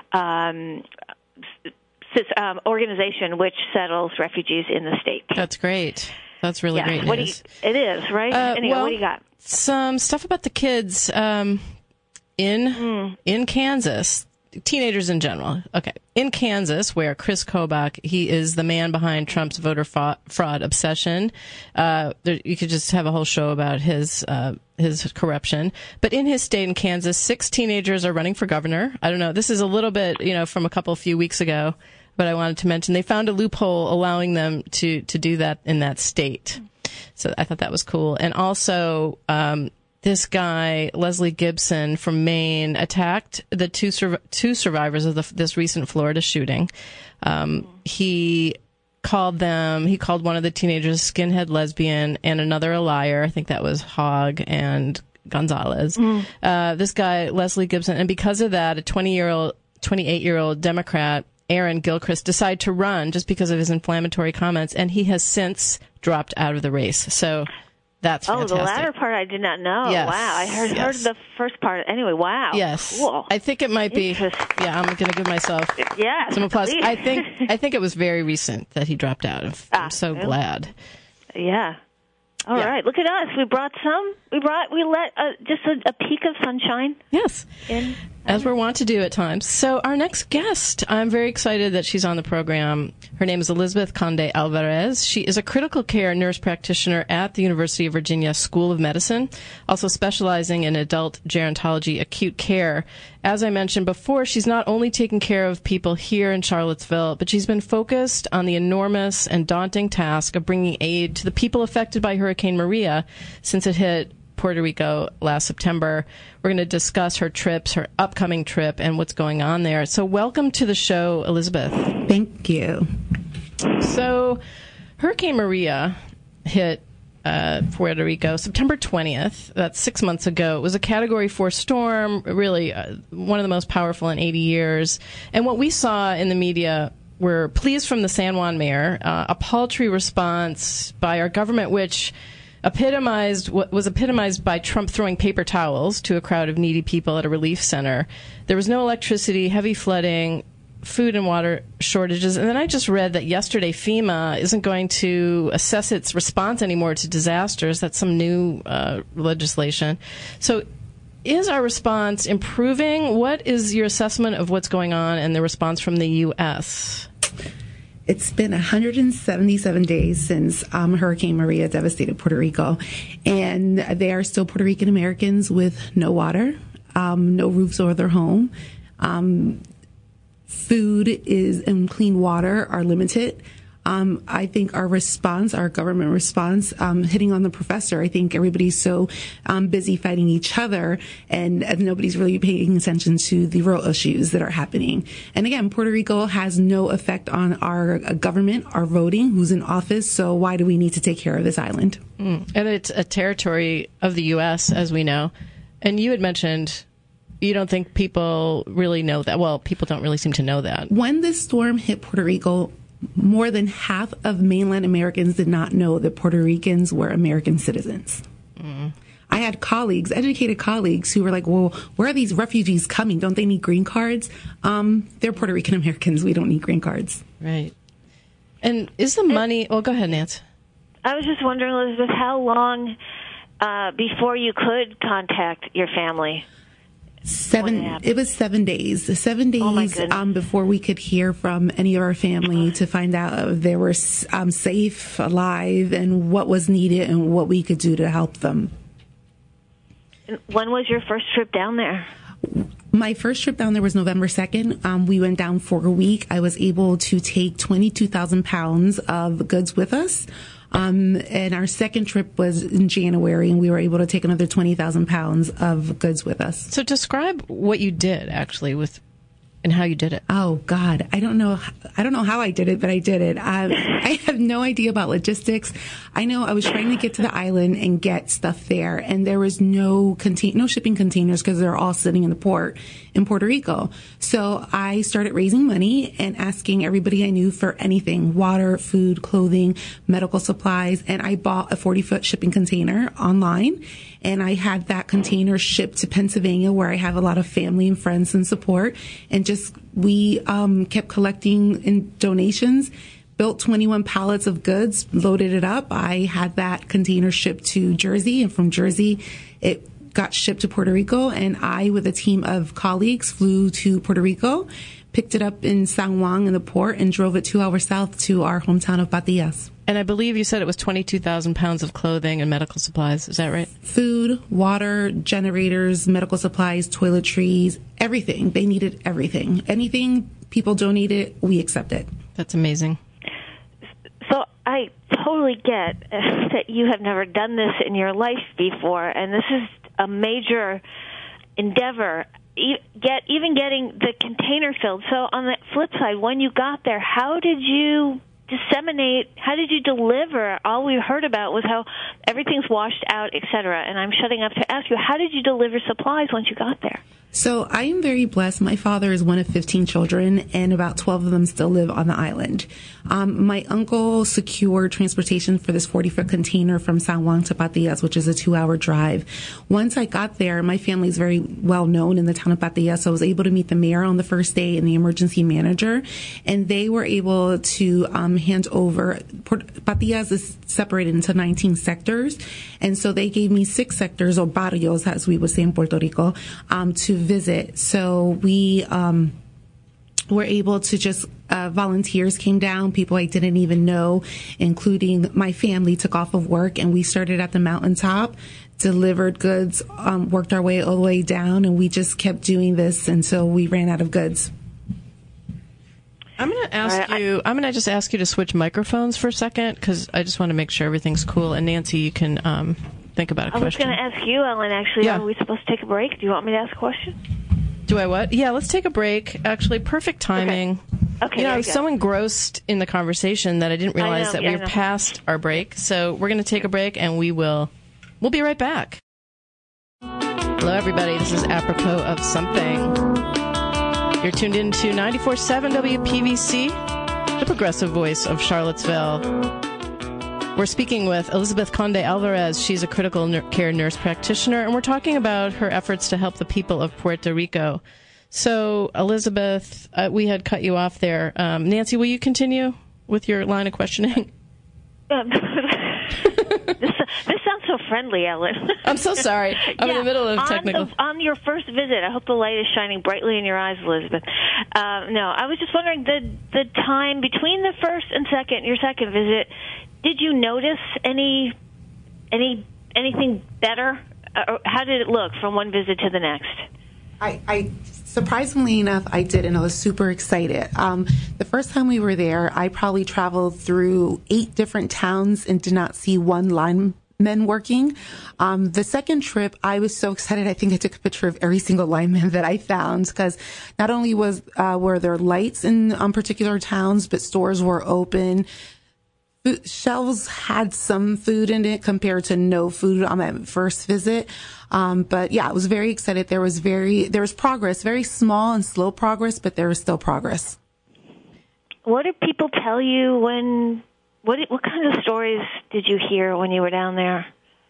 um, um, organization, which settles refugees in the state. That's great. That's really yeah. great what news. Do you, it is, right? Uh, anyway, well, what do you got? Some stuff about the kids um, in mm. in Kansas. Teenagers in general. Okay. In Kansas, where Chris Kobach, he is the man behind Trump's voter fraud, fraud obsession. Uh, there, you could just have a whole show about his, uh, his corruption. But in his state in Kansas, six teenagers are running for governor. I don't know. This is a little bit, you know, from a couple few weeks ago, but I wanted to mention they found a loophole allowing them to, to do that in that state. So I thought that was cool. And also, um, this guy, Leslie Gibson from Maine, attacked the two sur- two survivors of the, this recent Florida shooting. Um, he called them, he called one of the teenagers a skinhead lesbian and another a liar. I think that was Hogg and Gonzalez. Mm. Uh, this guy, Leslie Gibson, and because of that, a twenty-year-old, twenty-eight-year-old Democrat, Aaron Gilchrist, decided to run just because of his inflammatory comments, and he has since dropped out of the race. So that's fantastic. Oh, the latter part I did not know. Yes. Wow. I heard, yes. heard the first part. Anyway, wow. Yes. Cool. I think it might be. Yeah, I'm going to give myself yes, some applause. please. I think I think it was very recent that he dropped out. I'm ah, so really? glad. Yeah. All yeah. right. Look at us. We brought some. We brought. We let uh, just a, a peek of sunshine. Yes. In. As we're wont to do at times. So our next guest, I'm very excited that she's on the program. Her name is Elizabeth Conde Alvarez. She is a critical care nurse practitioner at the University of Virginia School of Medicine, also specializing in adult gerontology acute care. As I mentioned before, she's not only taking care of people here in Charlottesville, but she's been focused on the enormous and daunting task of bringing aid to the people affected by Hurricane Maria since it hit Puerto Rico last September. We're going to discuss her trips, her upcoming trip, and what's going on there. So welcome to the show, Elizabeth. Thank you. So Hurricane Maria hit uh, Puerto Rico, September twentieth. That's six months ago. It was a Category four storm, really uh, one of the most powerful in eighty years. And what we saw in the media were pleas from the San Juan mayor, uh, a paltry response by our government, which epitomized was epitomized by Trump throwing paper towels to a crowd of needy people at a relief center. There was no electricity, heavy flooding, food and water shortages. And then I just read that yesterday FEMA isn't going to assess its response anymore to disasters. That's some new uh, legislation. So is our response improving? What is your assessment of what's going on and the response from the U S? It's been one hundred seventy-seven days since um, Hurricane Maria devastated Puerto Rico, and they are still Puerto Rican Americans with no water, um, no roofs over their home. Um, food is and clean water are limited. Um, I think our response, our government response, um, hitting on the professor, I think everybody's so um, busy fighting each other and, and nobody's really paying attention to the real issues that are happening. And again, Puerto Rico has no effect on our uh, government, our voting, who's in office, so why do we need to take care of this island? Mm. And it's a territory of the U S, as we know. And you had mentioned you don't think people really know that. Well, people don't really seem to know that. When this storm hit Puerto Rico, more than half of mainland Americans did not know that Puerto Ricans were American citizens. Mm. I had colleagues, educated colleagues, who were like, well, where are these refugees coming? Don't they need green cards? Um, they're Puerto Rican Americans. We don't need green cards. Right. And is the money... Well, go ahead, Nancy. I was just wondering, Elizabeth, how long uh, before you could contact your family? Seven. It was seven days. Seven days oh um, before we could hear from any of our family to find out if they were um, safe, alive, and what was needed and what we could do to help them. When was your first trip down there? My first trip down there was November second. Um, we went down for a week. I was able to take twenty-two thousand pounds of goods with us. Um, and our second trip was in January, and we were able to take another twenty thousand pounds of goods with us. So describe what you did, actually, with and how you did it. Oh, God. I don't know. I don't know how I did it, but I did it. Um, I have no idea about logistics. I know I was trying to get to the island and get stuff there, and there was no contain- no shipping containers because they're all sitting in the port in Puerto Rico. So I started raising money and asking everybody I knew for anything: water, food, clothing, medical supplies. And I bought a forty-foot shipping container online, and I had that container shipped to Pennsylvania, where I have a lot of family and friends and support. And just we um, kept collecting in donations, built twenty-one pallets of goods, loaded it up. I had that container shipped to Jersey, and from Jersey, it got shipped to Puerto Rico. And I, with a team of colleagues, flew to Puerto Rico, picked it up in San Juan in the port, and drove it two hours south to our hometown of Patillas. And I believe you said it was twenty-two thousand pounds of clothing and medical supplies. Is that right? Food, water, generators, medical supplies, toiletries, everything. They needed everything. Anything people donated, we accepted. That's amazing. So I totally get that you have never done this in your life before, and this is a major endeavor. Get even getting the container filled. So on the flip side, when you got there, how did you disseminate, how did you deliver? All we heard about was how everything's washed out, et cetera. And I'm shutting up to ask you, how did you deliver supplies once you got there? So I am very blessed. My father is one of fifteen children, and about twelve of them still live on the island. Um, my uncle secured transportation for this forty-foot container from San Juan to Patillas, which is a two-hour drive. Once I got there, my family is very well known in the town of Patillas, so I was able to meet the mayor on the first day and the emergency manager, and they were able to um, hand over. Patillas is separated into nineteen sectors, and so they gave me six sectors, or barrios, as we would say in Puerto Rico, um, to visit. So we um, were able to just, uh, volunteers came down, people I didn't even know, including my family, took off of work, and we started at the mountaintop, delivered goods, um, worked our way all the way down, and we just kept doing this until we ran out of goods. I'm going to ask right, you, I, I'm going to just ask you to switch microphones for a second, because I just want to make sure everything's cool. And Nancy, you can um, think about a I question. I was going to ask you, Ellen, actually, yeah. Are we supposed to take a break? Do you want me to ask a question? Do I what? Yeah, let's take a break. Actually, perfect timing. Okay. Okay, you know, I there was you so go. engrossed in the conversation that I didn't realize know, that yeah, we I were know. past our break. So we're going to take a break, and we will we'll be right back. Hello, everybody. This is Apropos of Something. You're tuned in to ninety-four point seven W P V C, the progressive voice of Charlottesville. We're speaking with Elizabeth Conde Alvarez. She's a critical ner- care nurse practitioner, and we're talking about her efforts to help the people of Puerto Rico. So, Elizabeth, uh, we had cut you off there. Um, Nancy, will you continue with your line of questioning? Um, this, this sounds so friendly, Ellen. I'm so sorry. I'm yeah, in the middle of on technical... The, on your first visit, I hope the light is shining brightly in your eyes, Elizabeth. Uh, no, I was just wondering, the the time between the first and second, your second visit, did you notice any any anything better? Uh, how did it look from one visit to the next? I, I surprisingly enough, I did, and I was super excited. Um, the first time we were there, I probably traveled through eight different towns and did not see one lineman working. Um, the second trip, I was so excited. I think I took a picture of every single lineman that I found, because not only was uh, were there lights in um, particular towns, but stores were open. Food, shelves had some food in it compared to no food on my first visit. Um, but yeah, I was very excited. There was very, there was progress, very small and slow progress, but there was still progress. What did people tell you when, what, what kind of stories did you hear when you were down there?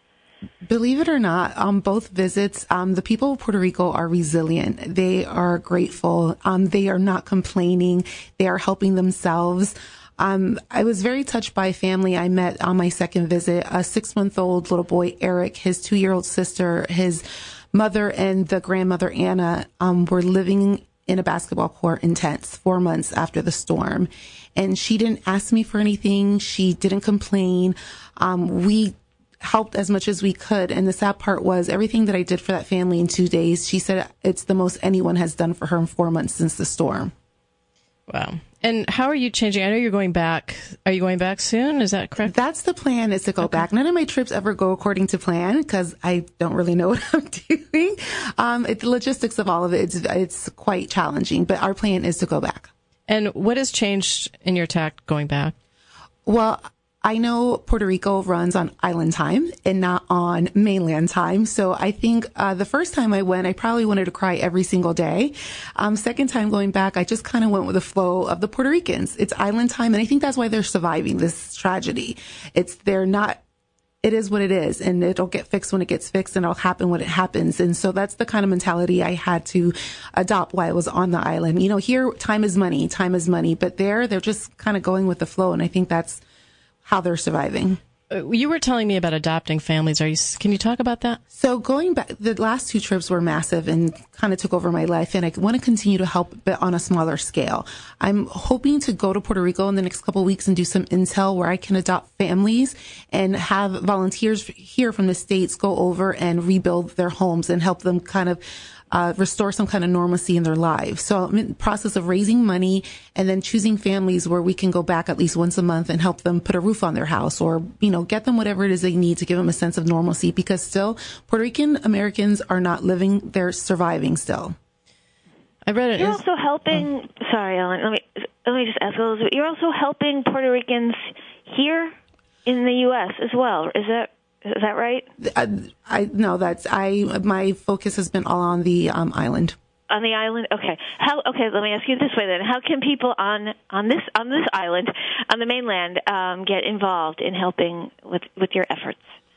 Believe it or not, on both visits, um, the people of Puerto Rico are resilient. They are grateful. Um, they are not complaining. They are helping themselves. Um, I was very touched by a family I met on my second visit, a six-month-old little boy, Eric, his two-year-old sister, his mother, and the grandmother, Anna, um, were living in a basketball court in tents four months after the storm. And she didn't ask me for anything. She didn't complain. Um, we helped as much as we could. And the sad part was everything that I did for that family in two days, she said it's the most anyone has done for her in four months since the storm. Wow. And how are you changing? I know you're going back. Are you going back soon? Is that correct? That's the plan, is to go okay. back. None of my trips ever go according to plan because I don't really know what I'm doing. Um, it, the logistics of all of it, it's, it's quite challenging, but our plan is to go back. And what has changed in your tact going back? Well, I know Puerto Rico runs on island time and not on mainland time. So I think uh, the first time I went, I probably wanted to cry every single day. Um, second time going back, I just kind of went with the flow of the Puerto Ricans. It's island time, and I think that's why they're surviving this tragedy. It's they're not. It is what it is, and it'll get fixed when it gets fixed, and it'll happen when it happens. And so that's the kind of mentality I had to adopt while I was on the island. You know, here, time is money, time is money, but there, they're just kind of going with the flow, and I think that's how they're surviving. You were telling me about adopting families. Are you? Can you talk about that? So going back, the last two trips were massive and kind of took over my life, and I want to continue to help, but on a smaller scale. I'm hoping to go to Puerto Rico in the next couple of weeks and do some intel where I can adopt families and have volunteers here from the States go over and rebuild their homes and help them kind of Uh, restore some kind of normalcy in their lives. So I'm in the process of raising money and then choosing families where we can go back at least once a month and help them put a roof on their house, or, you know, get them whatever it is they need to give them a sense of normalcy, because still Puerto Rican Americans are not living, they're surviving still. I read it. You're is, also helping, oh. sorry, Ellen, let me, let me just ask Elizabeth, you're also helping Puerto Ricans here in the U S as well. Is that Is that right? I, I no, that's I. My focus has been all on the um, island. On the island, okay. How? Okay, let me ask you this way then: how can people on on this on this island, on the mainland, um, get involved in helping with with your efforts?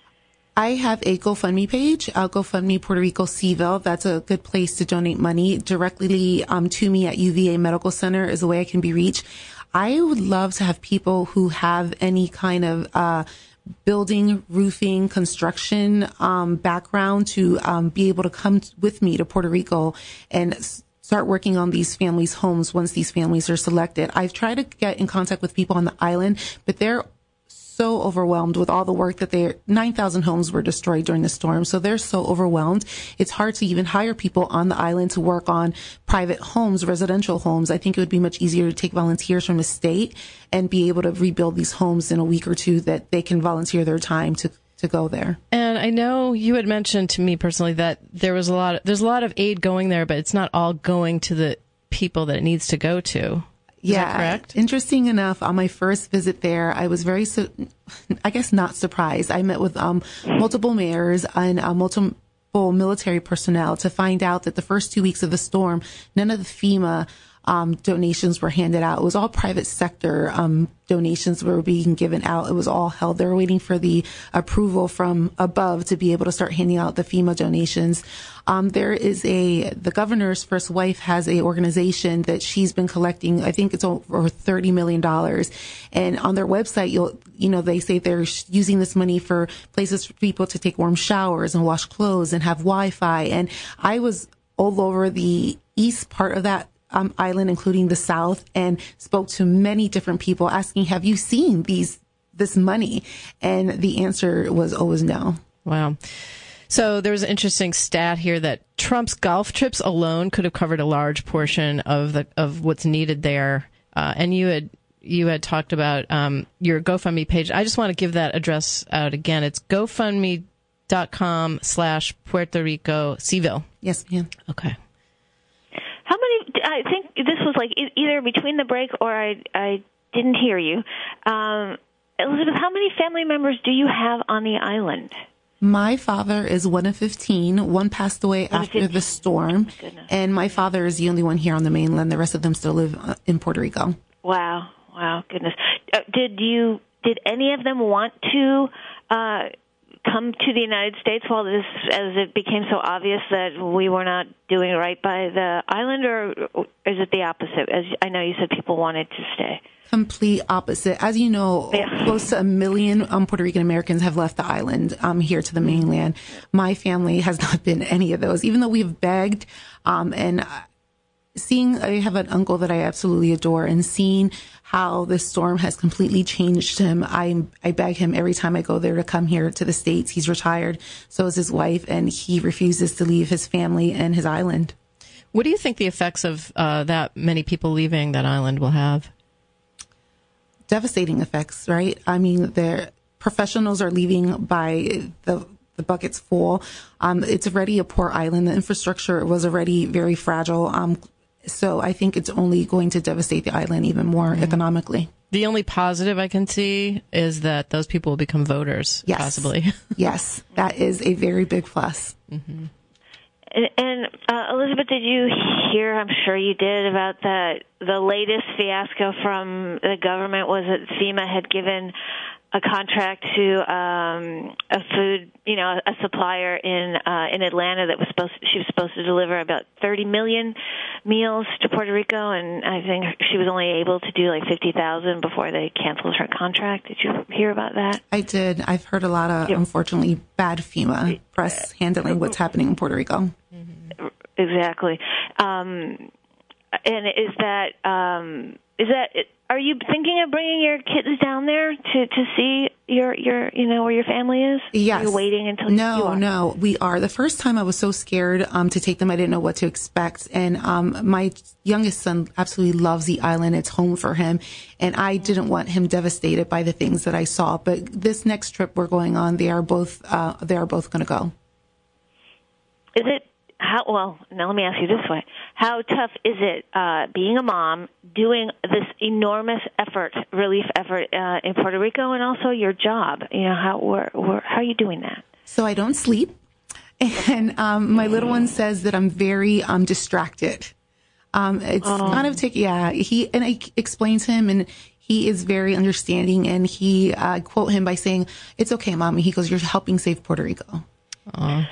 I have a GoFundMe page, uh, GoFundMe Puerto Rico Seville. That's a good place to donate money directly um, to me at U V A Medical Center is the way I can be reached. I would love to have people who have any kind of uh, building, roofing, construction um, background to um, be able to come t- with me to Puerto Rico and s- start working on these families' homes once these families are selected. I've tried to get in contact with people on the island, but they're so overwhelmed with all the work that they nine thousand homes were destroyed during the storm. So they're so overwhelmed. It's hard to even hire people on the island to work on private homes, residential homes. I think it would be much easier to take volunteers from the state and be able to rebuild these homes in a week or two that they can volunteer their time to, to go there. And I know you had mentioned to me personally that there was a lot of, there's a lot of aid going there, but it's not all going to the people that it needs to go to. Is yeah, that correct? Interesting enough, on my first visit there, I was very, su- I guess, not surprised. I met with um, multiple mayors and uh, multiple military personnel to find out that the first two weeks of the storm, none of the FEMA um, donations were handed out. It was all private sector um, donations were being given out. It was all held. They were waiting for the approval from above to be able to start handing out the FEMA donations. Um, there is a, the governor's first wife has a organization that she's been collecting, I think it's over thirty million dollars. And on their website, you'll, you know, they say they're using this money for places for people to take warm showers and wash clothes and have Wi-Fi. And I was all over the east part of that um, island, including the south, and spoke to many different people asking, have you seen these, this money? And the answer was always no. Wow. So there's an interesting stat here that Trump's golf trips alone could have covered a large portion of the of what's needed there. Uh, and you had you had talked about um, your GoFundMe page. I just want to give that address out again. It's GoFundMe.com slash Puerto Rico Seville. Yes, ma'am. Okay. How many? I think this was like e- either between the break or I I didn't hear you. Um, Elizabeth, how many family members do you have on the island? My father is one of fifteen. One passed away after the storm. And my father is the only one here on the mainland. The rest of them still live in Puerto Rico. Wow. Wow. Goodness. Uh, did you, did any of them want to uh, come to the United States while this, as it became so obvious that we were not doing right by the island, or is it the opposite? As I know you said people wanted to stay. Complete opposite. As you know, yeah. close to a million um, Puerto Rican Americans have left the island um, here to the mainland. My family has not been any of those, even though we've begged. Um, and seeing, I have an uncle that I absolutely adore, and seeing how this storm has completely changed him, I I beg him every time I go there to come here to the States. He's retired, so is his wife, and he refuses to leave his family and his island. What do you think the effects of uh, that many people leaving that island will have? Devastating effects, right? I mean, the professionals are leaving by the the buckets full. Um, it's already a poor island. The infrastructure was already very fragile. Um, so I think it's only going to devastate the island even more mm-hmm. economically. The only positive I can see is that those people will become voters, yes. possibly. Yes, that is a very big plus. Mm-hmm. And, and uh, Elizabeth, did you hear, I'm sure you did, about the the latest fiasco from the government was that FEMA had given a contract to um, a food, you know, a supplier in uh, in Atlanta that was supposed to, she was supposed to deliver about thirty million meals to Puerto Rico, and I think she was only able to do like fifty thousand before they canceled her contract. Did you hear about that? I did. I've heard a lot of, yep. unfortunately, bad FEMA press handling what's happening in Puerto Rico. Mm-hmm. Exactly. Um, and is that um, is that? Are you thinking of bringing your kids down there to, to see your, your, you know, where your family is? Yes. Are you waiting until no, you are? No, we are. The first time I was so scared um, to take them. I didn't know what to expect. And um, my youngest son absolutely loves the island. It's home for him. And I didn't want him devastated by the things that I saw. But this next trip we're going on, they are both, uh, they are both going to go. Is it? How, well, now let me ask you this way. How tough is it uh, being a mom, doing this enormous effort, relief effort uh, in Puerto Rico, and also your job? You know, how where, where, how are you doing that? So I don't sleep. And um, my little one says that I'm very um, distracted. Um, it's oh. kind of, take, yeah, he, and I explained to him, and he is very understanding, and he, uh, quote him by saying, "It's okay, Mommy." He goes, "You're helping save Puerto Rico." Aww.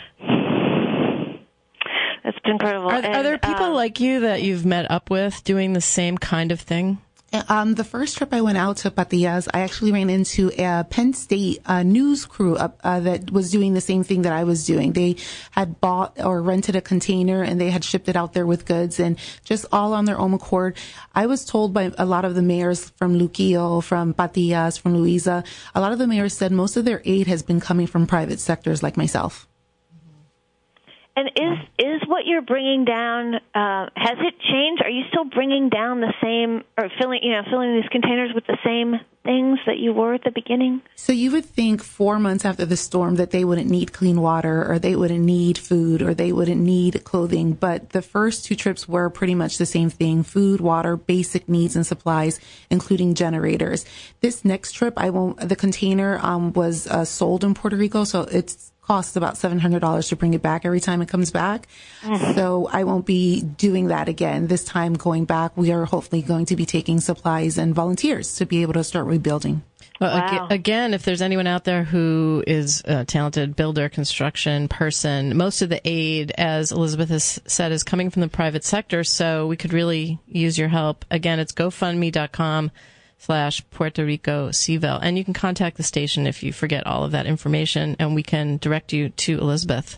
That's incredible. Are, and, are there people um, like you that you've met up with doing the same kind of thing? Um, the first trip I went out to Patillas, I actually ran into a Penn State uh, news crew up, uh, that was doing the same thing that I was doing. They had bought or rented a container, and they had shipped it out there with goods, and just all on their own accord. I was told by a lot of the mayors from Luquillo, from Patillas, from Louisa, a lot of the mayors said most of their aid has been coming from private sectors like myself. And is is what you're bringing down? Uh, has it changed? Are you still bringing down the same, or filling, you know, filling these containers with the same things that you were at the beginning? So you would think four months after the storm that they wouldn't need clean water, or they wouldn't need food, or they wouldn't need clothing. But the first two trips were pretty much the same thing: food, water, basic needs and supplies, including generators. This next trip, I won't, the container um, was uh, sold in Puerto Rico, so it's costs about seven hundred dollars to bring it back every time it comes back. Mm-hmm. So I won't be doing that again. This time going back, we are hopefully going to be taking supplies and volunteers to be able to start rebuilding. Well, wow. Again, if there's anyone out there who is a talented builder, construction person, most of the aid, as Elizabeth has said, is coming from the private sector. So we could really use your help. Again, it's GoFundMe.com slash Puerto Rico Seville. And you can contact the station if you forget all of that information, and we can direct you to Elizabeth.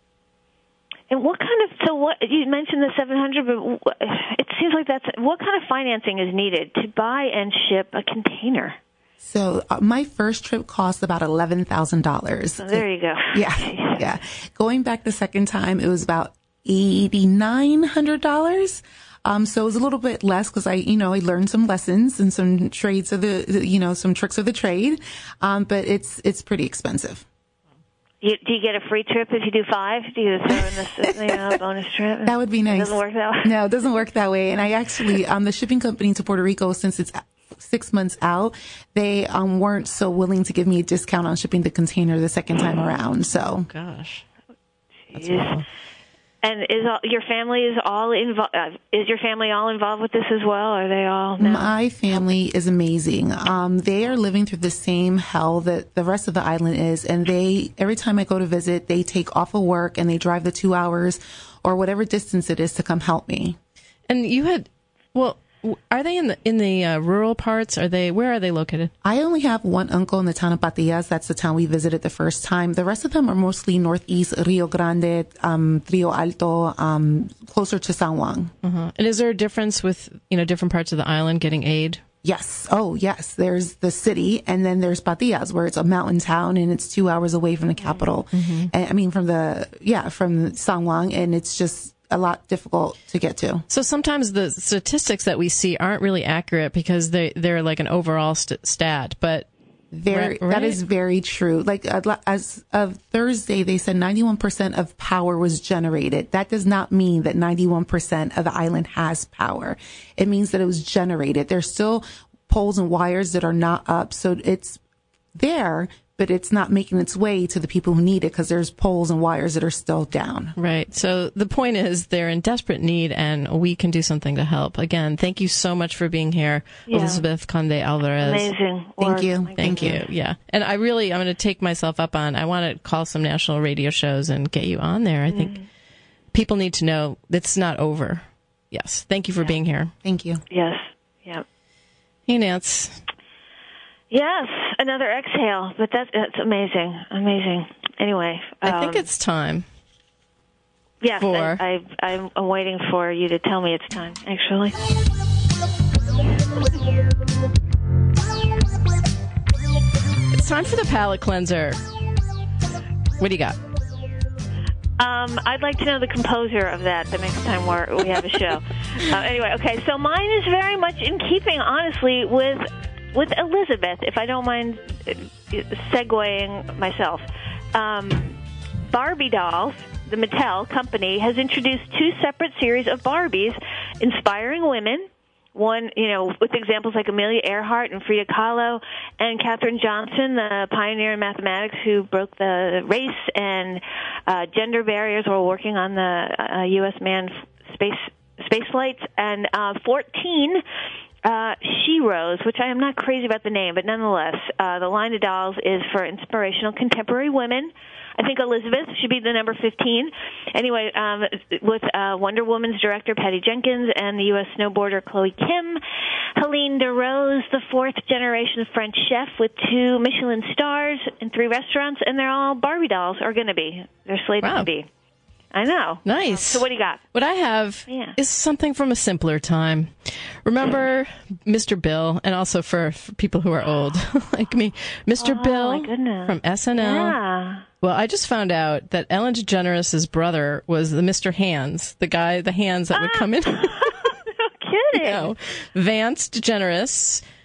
And what kind of, so what, you mentioned the seven hundred, but it seems like that's, what kind of financing is needed to buy and ship a container? So uh, my first trip cost about eleven thousand dollars. Oh, there you go. Yeah, yeah. Going back the second time, it was about eight thousand nine hundred dollars. Um, so it was a little bit less because I, you know, I learned some lessons and some trades of the, you know, some tricks of the trade. Um, but it's, it's pretty expensive. You, do you get a free trip if you do five? Do you throw in this, you know, bonus trip? That would be nice. It doesn't work that way? No, it doesn't work that way. And I actually, um, the shipping company to Puerto Rico, since it's six months out, they, um, weren't so willing to give me a discount on shipping the container the second time around. So. Gosh. That's awful. And is all, your family is all involved? Uh, is your family all involved with this as well? Are they all? Now? My family is amazing. Um, they are living through the same hell that the rest of the island is, and they every time I go to visit, they take off of work and they drive the two hours or whatever distance it is to come help me. And you had, well, are they in the in the uh, rural parts? Are they where are they located? I only have one uncle in the town of Patillas. That's the town we visited the first time. The rest of them are mostly northeast, Rio Grande, um, Rio Alto, um, closer to San Juan. Uh-huh. And is there a difference with, you know, different parts of the island getting aid? Yes. Oh, yes. There's the city, and then there's Patillas, where it's a mountain town, and it's two hours away from the capital. Mm-hmm. And, I mean, from the yeah, from San Juan, and it's just a lot difficult to get to. So sometimes the statistics that we see aren't really accurate because they, they're like an overall st- stat, but very, right? That is very true. Like uh, as of Thursday, they said ninety-one percent of power was generated. That does not mean that ninety-one percent of the island has power. It means that it was generated. There's still poles and wires that are not up. So it's there, but it's not making its way to the people who need it because there's poles and wires that are still down. Right. So the point is they're in desperate need, and we can do something to help. Again, thank you so much for being here, yeah. Elizabeth Conde Alvarez. Amazing. Thank work. you. Thank you. Yeah. And I really, I'm going to take myself up on, I want to call some national radio shows and get you on there. I mm. think people need to know it's not over. Yes. Thank you for yeah. being here. Thank you. Yes. Yep. Hey, Nance. Yes, another exhale, but that's, that's amazing, amazing. Anyway. Um, I think it's time. Yes, for... I, I, I'm waiting for you to tell me it's time, actually. It's time for the palate cleanser. What do you got? Um, I'd like to know the composer of that the next time we're, we have a show. uh, anyway, okay, so mine is very much in keeping, honestly, with... with Elizabeth, if I don't mind segueing myself. Um, Barbie dolls, the Mattel company, has introduced two separate series of Barbies inspiring women. One, you know, with examples like Amelia Earhart and Frida Kahlo and Katherine Johnson, the pioneer in mathematics who broke the race and uh, gender barriers while working on the uh, U S manned space space flights. And uh, fourteen... Uh, She Rose, which I am not crazy about the name, but nonetheless, uh, the line of dolls is for inspirational contemporary women. I think Elizabeth should be the number fifteen. Anyway, um, with uh, Wonder Woman's director Patty Jenkins and the U S snowboarder Chloe Kim, Helene DeRose, the fourth generation French chef with two Michelin stars and three restaurants, and they're all Barbie dolls, or going to be. They're slated wow. to be. I know. Nice. So what do you got? What I have yeah. is something from a simpler time. Remember Mister Bill, and also for, for people who are old like me, Mister Oh, Bill my goodness. from S N L. Yeah. Well, I just found out that Ellen DeGeneres' brother was the Mister Hands, the guy, the hands that ah. would come in. No kidding. No. Vance DeGeneres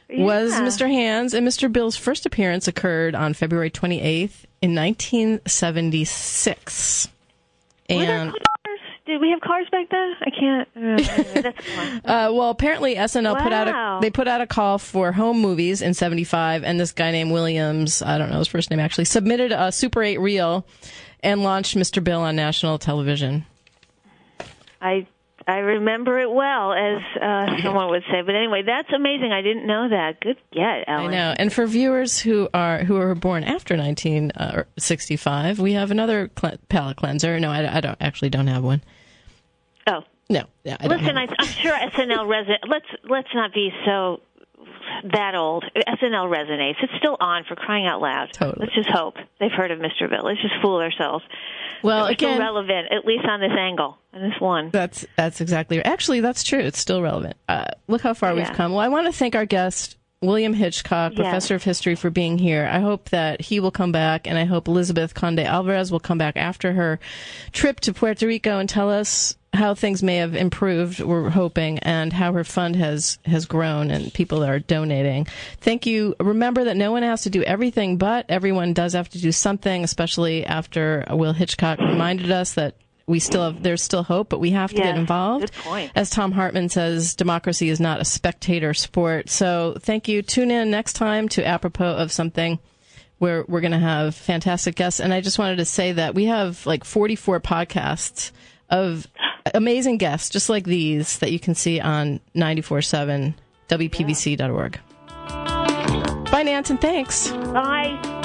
was Yeah. Mister Hands, and Mister Bill's first appearance occurred on February twenty-eighth in nineteen seventy-six. Were there And cars? Did we have cars back then? I can't. Uh, anyway, that's fine. uh, well, apparently S N L put out a Wow. they put out a call for home movies in seventy-five, and this guy named Williams, I don't know his first name actually, submitted a Super eight reel and launched Mister Bill on national television. I I remember it well, as uh, someone would say. But anyway, that's amazing. I didn't know that. Good get, Ellen. I know. And for viewers who are who were born after nineteen sixty-five, we have another cle- palate cleanser. No, I, I don't actually don't have one. Oh, No, yeah. I don't listen, have I, I'm sure S N L reson. Let's let's not be so that old. S N L resonates. It's still on, for crying out loud. Totally. Let's just hope they've heard of Mister Bill. Let's just fool ourselves. Well, It's again, still relevant, at least on this angle, on this one. That's that's exactly actually that's true. It's still relevant. Uh, look how far Yeah. we've come. Well, I want to thank our guest William Hitchcock, Yes. professor of history, for being here. I hope that he will come back, and I hope Elizabeth Conde Alvarez will come back after her trip to Puerto Rico and tell us how things may have improved, we're hoping, and how her fund has has grown and people are donating. Thank you. Remember that no one has to do everything, but everyone does have to do something, especially after Will Hitchcock reminded us that we still have, there's still hope, but we have to Yes, get involved. good point. As Tom Hartman says, democracy is not a spectator sport. So thank you. Tune in next time to Apropos of Something, where we're going to have fantastic guests. And I just wanted to say that we have like forty-four podcasts of amazing guests just like these that you can see on ninety-four point seven W P V C dot org. Bye, Nance, and thanks. Bye.